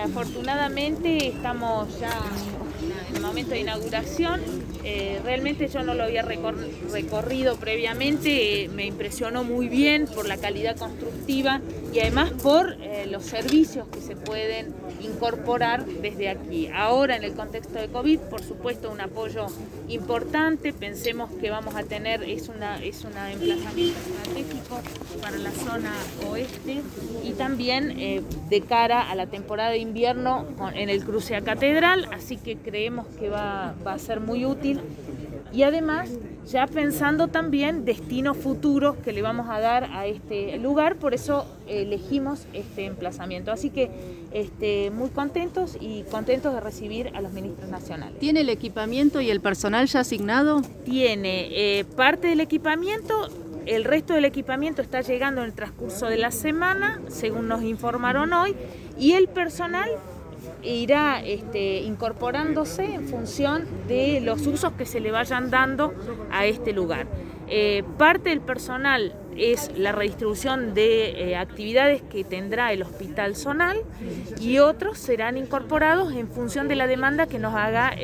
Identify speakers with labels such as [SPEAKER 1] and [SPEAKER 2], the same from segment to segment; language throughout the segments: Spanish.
[SPEAKER 1] afortunadamente estamos ya en el momento de inauguración. Realmente yo no lo había recorrido previamente, me impresionó muy bien por la calidad constructiva y además por los servicios que se pueden incorporar desde aquí. Ahora, en el contexto de COVID, por supuesto, un apoyo importante. Pensemos que vamos a tener, es un emplazamiento estratégico para la zona oeste y también de cara a la temporada de invierno en el cruce a Catedral, así que creemos que va a ser muy útil. Y además, ya pensando también destinos futuros que le vamos a dar a este lugar, por eso elegimos este emplazamiento. Así que muy contentos de recibir a los ministros nacionales.
[SPEAKER 2] ¿Tiene el equipamiento y el personal ya asignado?
[SPEAKER 1] Tiene parte del equipamiento, el resto del equipamiento está llegando en el transcurso de la semana, según nos informaron hoy, y el personal irá incorporándose en función de los usos que se le vayan dando a este lugar. Parte del personal es la redistribución de actividades que tendrá el Hospital Zonal y otros serán incorporados en función de la demanda que nos haga,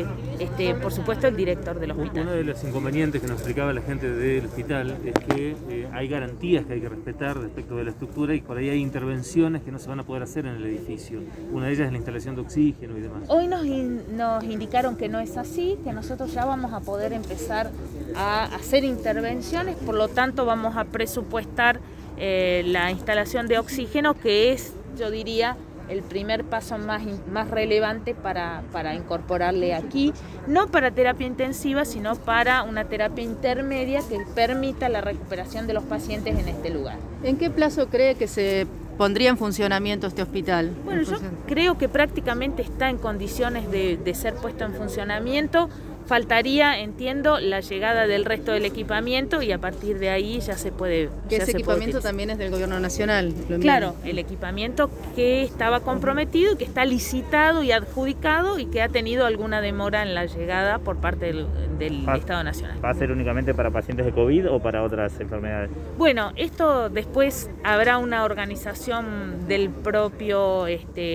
[SPEAKER 1] por supuesto, el director del hospital.
[SPEAKER 3] Uno de los inconvenientes que nos explicaba la gente del hospital es que hay garantías que hay que respetar respecto de la estructura y por ahí hay intervenciones que no se van a poder hacer en el edificio. Una de ellas es la instalación de oxígeno y demás.
[SPEAKER 1] Hoy nos indicaron que no es así, que nosotros ya vamos a poder empezar a hacer intervenciones, por lo tanto vamos a presupuestar la instalación de oxígeno, que es, yo diría, el primer paso más relevante para incorporarle aquí, no para terapia intensiva, sino para una terapia intermedia que permita la recuperación de los pacientes en este lugar.
[SPEAKER 2] ¿En qué plazo cree que se pondría en funcionamiento este hospital?
[SPEAKER 1] Bueno, yo creo que prácticamente está en condiciones de ser puesto en funcionamiento. Faltaría, entiendo, la llegada del resto del equipamiento y a partir de ahí ya se puede.
[SPEAKER 2] Que ese equipamiento también es del Gobierno Nacional.
[SPEAKER 1] Claro, el equipamiento que estaba comprometido y que está licitado y adjudicado y que ha tenido alguna demora en la llegada por parte del Estado Nacional.
[SPEAKER 4] ¿Va a ser únicamente para pacientes de COVID o para otras enfermedades?
[SPEAKER 1] Bueno, esto después habrá una organización del propio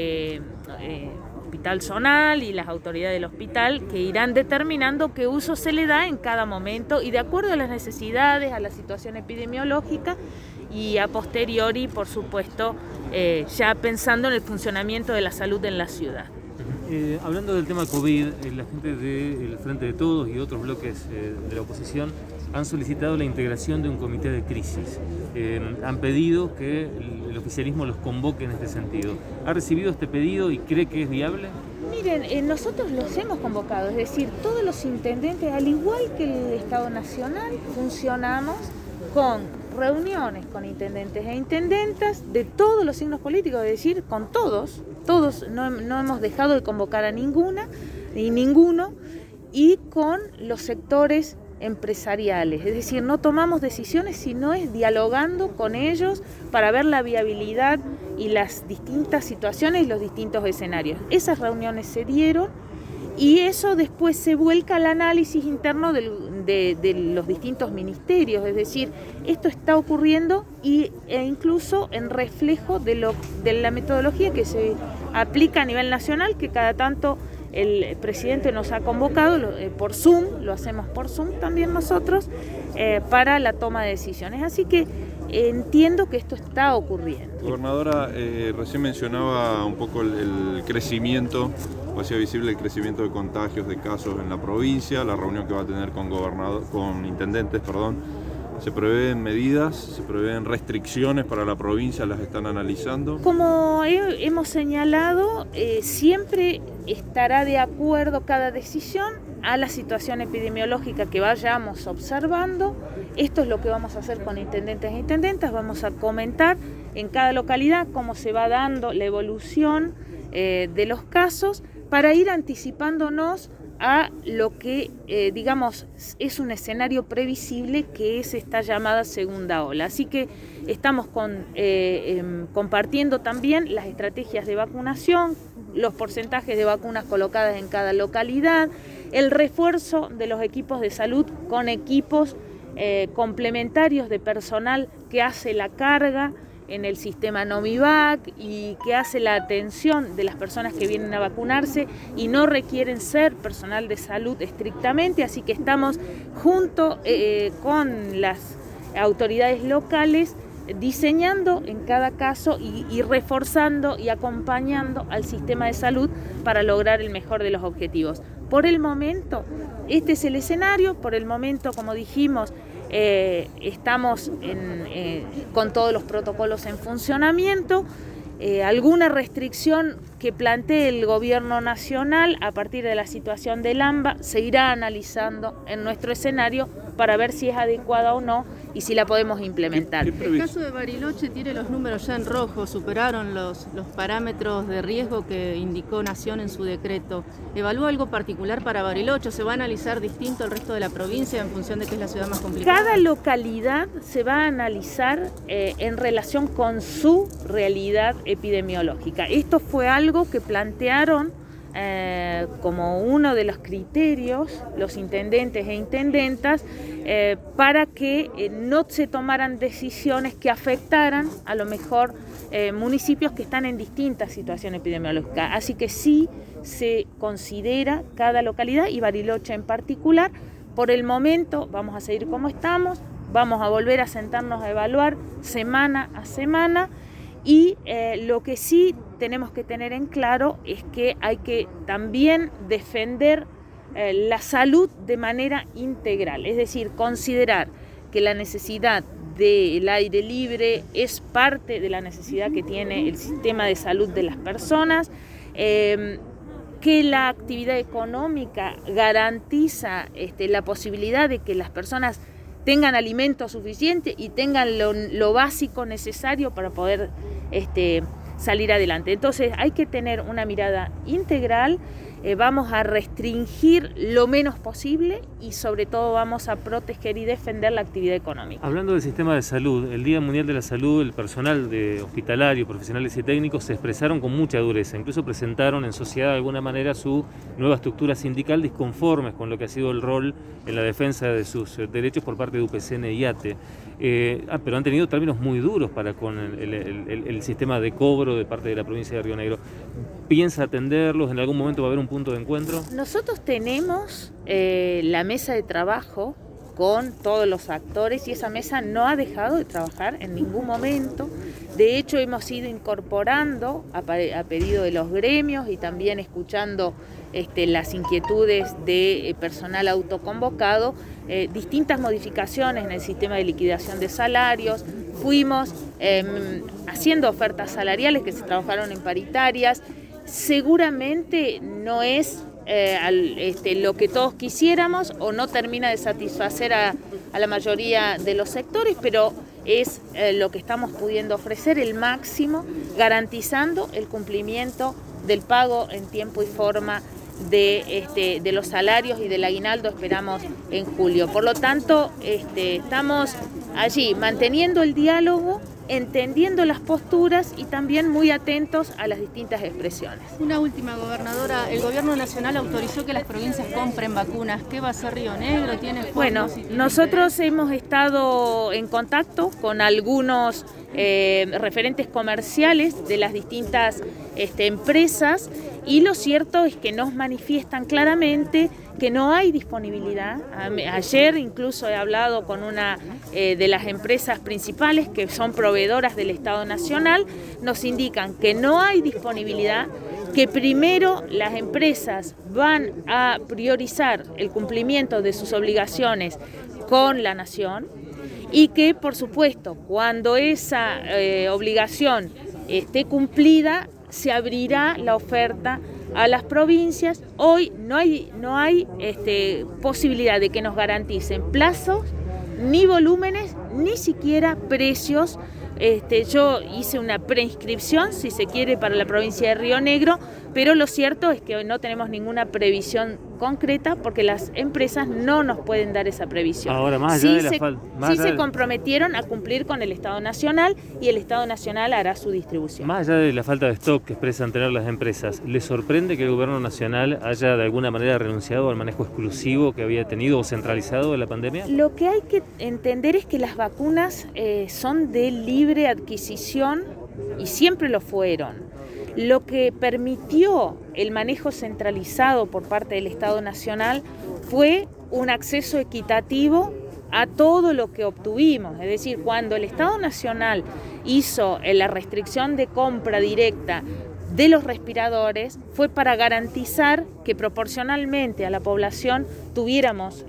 [SPEAKER 1] Hospital Zonal y las autoridades del hospital que irán determinando qué uso se le da en cada momento y de acuerdo a las necesidades, a la situación epidemiológica y a posteriori, por supuesto, ya pensando en el funcionamiento de la salud en la ciudad.
[SPEAKER 3] Hablando del tema COVID, la gente del Frente de Todos y otros bloques de la oposición han solicitado la integración de un comité de crisis. Han pedido que el oficialismo los convoque en este sentido. ¿Ha recibido este pedido y cree que es viable?
[SPEAKER 1] Miren, nosotros los hemos convocado, es decir, todos los intendentes, al igual que el Estado Nacional, funcionamos con reuniones con intendentes e intendentas de todos los signos políticos, es decir, con todos, no hemos dejado de convocar a ninguna ni ninguno, y con los sectores empresariales, es decir, no tomamos decisiones sino es dialogando con ellos para ver la viabilidad y las distintas situaciones y los distintos escenarios. Esas reuniones se dieron y eso después se vuelca al análisis interno de los distintos ministerios, es decir, esto está ocurriendo e incluso en reflejo de la metodología que se aplica a nivel nacional, que cada tanto el presidente nos ha convocado por Zoom, lo hacemos por Zoom también nosotros, para la toma de decisiones. Así que entiendo que esto está ocurriendo.
[SPEAKER 5] Gobernadora, recién mencionaba un poco el crecimiento, o hacía visible el crecimiento de contagios, de casos en la provincia, la reunión que va a tener con intendentes. ¿Se prevén medidas, se prevén restricciones para la provincia, las están analizando?
[SPEAKER 1] Como hemos señalado, siempre estará de acuerdo cada decisión a la situación epidemiológica que vayamos observando. Esto es lo que vamos a hacer con intendentes e intendentas, vamos a comentar en cada localidad cómo se va dando la evolución de los casos para ir anticipándonos a lo que, digamos, es un escenario previsible que es esta llamada segunda ola. Así que estamos compartiendo también las estrategias de vacunación, los porcentajes de vacunas colocadas en cada localidad, el refuerzo de los equipos de salud con equipos complementarios de personal que hace la carga en el sistema Nomivac y que hace la atención de las personas que vienen a vacunarse y no requieren ser personal de salud estrictamente, así que estamos junto con las autoridades locales diseñando en cada caso y reforzando y acompañando al sistema de salud para lograr el mejor de los objetivos. Por el momento, este es el escenario, por el momento, como dijimos, estamos con todos los protocolos en funcionamiento. Alguna restricción que plantee el gobierno nacional a partir de la situación del AMBA se irá analizando en nuestro escenario para ver si es adecuada o no y si la podemos implementar.
[SPEAKER 2] El caso de Bariloche tiene los números ya en rojo, superaron los parámetros de riesgo que indicó Nación en su decreto. ¿Evalúa algo particular para Bariloche? ¿Se va a analizar distinto el resto de la provincia en función de que es la ciudad más complicada?
[SPEAKER 1] Cada localidad se va a analizar en relación con su realidad epidemiológica. Esto fue algo que plantearon como uno de los criterios los intendentes e intendentas para que no se tomaran decisiones que afectaran a lo mejor municipios que están en distintas situaciones epidemiológicas. Así que sí se considera cada localidad y Bariloche en particular. Por el momento vamos a seguir como estamos, vamos a volver a sentarnos a evaluar semana a semana. Y lo que sí tenemos que tener en claro es que hay que también defender la salud de manera integral, es decir, considerar que la necesidad del aire libre es parte de la necesidad que tiene el sistema de salud de las personas, que la actividad económica garantiza la posibilidad de que las personas tengan alimento suficiente y tengan lo básico necesario para poder salir adelante. Entonces hay que tener una mirada integral, vamos a restringir lo menos posible y sobre todo vamos a proteger y defender la actividad económica.
[SPEAKER 3] Hablando del sistema de salud, el Día Mundial de la Salud, el personal de hospitalario, profesionales y técnicos se expresaron con mucha dureza, incluso presentaron en sociedad de alguna manera su nueva estructura sindical disconformes con lo que ha sido el rol en la defensa de sus derechos por parte de UPCN y ATE. Pero han tenido términos muy duros para con el sistema de cobro de parte de la provincia de Río Negro. ¿Piensa atenderlos? ¿En algún momento va a haber un punto de encuentro?
[SPEAKER 1] Nosotros tenemos la mesa de trabajo con todos los actores y esa mesa no ha dejado de trabajar en ningún momento. De hecho, hemos ido incorporando a pedido de los gremios y también escuchando las inquietudes de personal autoconvocado, distintas modificaciones en el sistema de liquidación de salarios. Fuimos haciendo ofertas salariales que se trabajaron en paritarias. Seguramente no es lo que todos quisiéramos o no termina de satisfacer a la mayoría de los sectores, pero es lo que estamos pudiendo ofrecer, el máximo, garantizando el cumplimiento del pago en tiempo y forma de los salarios y del aguinaldo, esperamos en julio. Por lo tanto, estamos allí manteniendo el diálogo, entendiendo las posturas y también muy atentos a las distintas expresiones.
[SPEAKER 2] Una última, gobernadora. El gobierno nacional autorizó que las provincias compren vacunas. ¿Qué va a hacer Río Negro? ¿Tiene fondos?
[SPEAKER 1] Bueno, nosotros hemos estado en contacto con algunos referentes comerciales de las distintas empresas y lo cierto es que nos manifiestan claramente que no hay disponibilidad. Ayer incluso he hablado con una de las empresas principales que son proveedoras del Estado Nacional, nos indican que no hay disponibilidad, que primero las empresas van a priorizar el cumplimiento de sus obligaciones con la Nación y que, por supuesto, cuando esa obligación esté cumplida, se abrirá la oferta a las provincias. Hoy no hay posibilidad de que nos garanticen plazos, ni volúmenes, ni siquiera precios. Yo hice una preinscripción, si se quiere, para la provincia de Río Negro, pero lo cierto es que hoy no tenemos ninguna previsión concreta porque las empresas no nos pueden dar esa previsión.
[SPEAKER 3] Ahora, más allá de la
[SPEAKER 1] se comprometieron a cumplir con el Estado Nacional y el Estado Nacional hará su distribución.
[SPEAKER 3] Más allá de la falta de stock que expresan tener las empresas, ¿les sorprende que el gobierno nacional haya de alguna manera renunciado al manejo exclusivo que había tenido o centralizado de la pandemia?
[SPEAKER 1] Lo que hay que entender es que las vacunas son de libre adquisición y siempre lo fueron. Lo que permitió el manejo centralizado por parte del Estado Nacional fue un acceso equitativo a todo lo que obtuvimos. Es decir, cuando el Estado Nacional hizo la restricción de compra directa de los respiradores, fue para garantizar que proporcionalmente a la población tuviéramos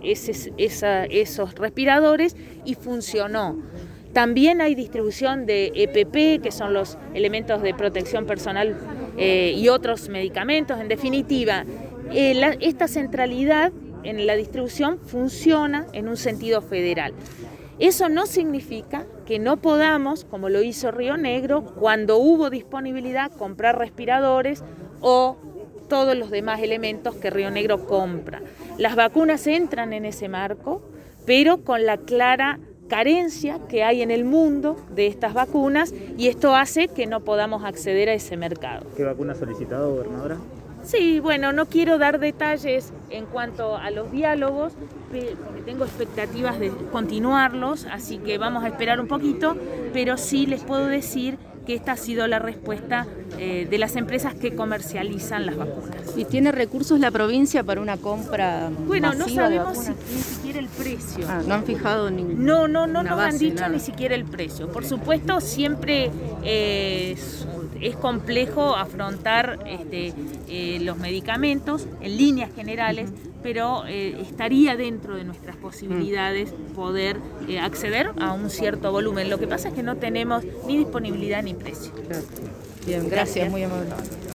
[SPEAKER 1] esos respiradores y funcionó. También hay distribución de EPP, que son los elementos de protección personal y otros medicamentos. En definitiva, esta centralidad en la distribución funciona en un sentido federal. Eso no significa que no podamos, como lo hizo Río Negro, cuando hubo disponibilidad, comprar respiradores o todos los demás elementos que Río Negro compra. Las vacunas entran en ese marco, pero con la clara carencia que hay en el mundo de estas vacunas, y esto hace que no podamos acceder a ese mercado.
[SPEAKER 4] ¿Qué vacuna ha solicitado, gobernadora?
[SPEAKER 1] Sí, bueno, no quiero dar detalles en cuanto a los diálogos, porque tengo expectativas de continuarlos, así que vamos a esperar un poquito, pero sí les puedo decir que esta ha sido la respuesta de las empresas que comercializan las vacunas.
[SPEAKER 2] ¿Y tiene recursos la provincia para una compra
[SPEAKER 1] Bueno, no
[SPEAKER 2] masiva de
[SPEAKER 1] sabemos
[SPEAKER 2] vacunas?
[SPEAKER 1] ni siquiera el precio.
[SPEAKER 2] No han fijado ningún.
[SPEAKER 1] No nos han dicho ni siquiera el precio. Por supuesto, siempre es complejo afrontar los medicamentos en líneas generales, pero estaría dentro de nuestras posibilidades poder acceder a un cierto volumen. Lo que pasa es que no tenemos ni disponibilidad ni precio.
[SPEAKER 2] Bien, gracias, muy amable.